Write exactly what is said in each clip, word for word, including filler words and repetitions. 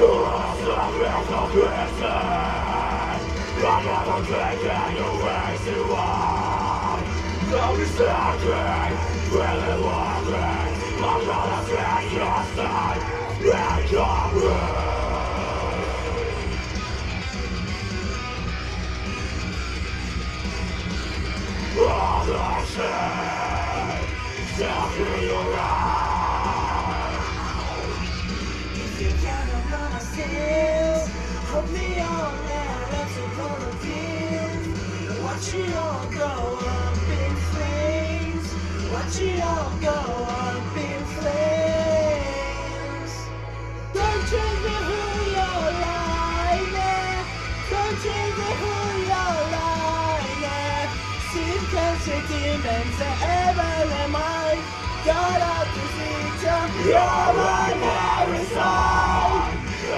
Hold me on now, let's go to tears. Watch it all go up in flames. Watch it all go up in flames. Don't change me who you're like, yeah. Don't change me who you're like, yeah. Secret demons ever am I. God of the future, you're my parasite.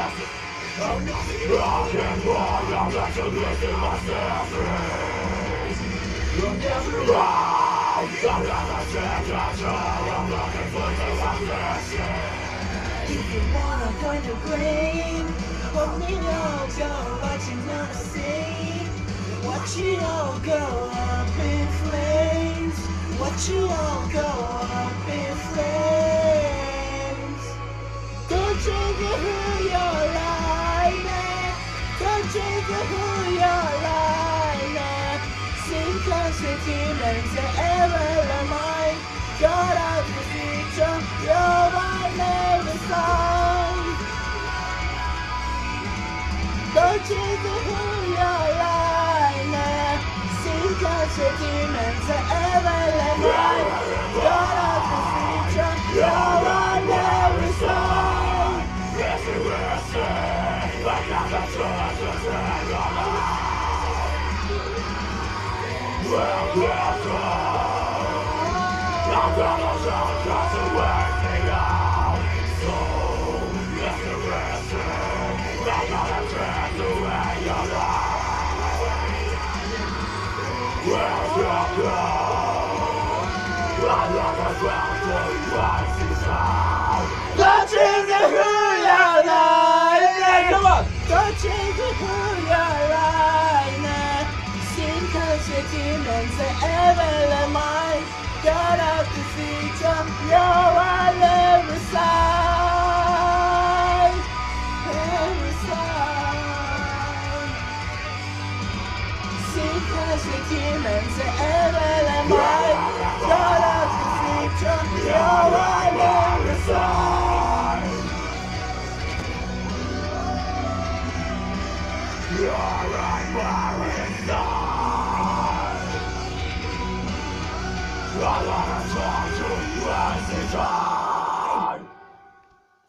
Rock and roll, I'm not so good in myself. You're never right. I'm not a second, I'm looking for the success. If you wanna join the grave, hold me all go, watch it not see. Watch it all go up in flames. Watch it all go up in flames. Don't change who you're like, man. Don't change who you're like, man. Sing classic demons ever am I. God of the future, you're my name song. Don't change who you're like, man. Sing classic demons ever am I. God of the future, you're my name song. Like I'm the trust to stand on the well, well, I'm gonna show just the working out. So, yes, the rest I'm gonna turn away your life. Well, well, well, I'm not a ground to rise inside. Don't change who you're like. Come on! Don't change who you're like, nah. Sin cause your demons ever am I. God of the future, you're on every side. Every side. Sin cause your demons ever am I. God of the future, you're on every side. You're right where inside. I wanna talk to you as a child.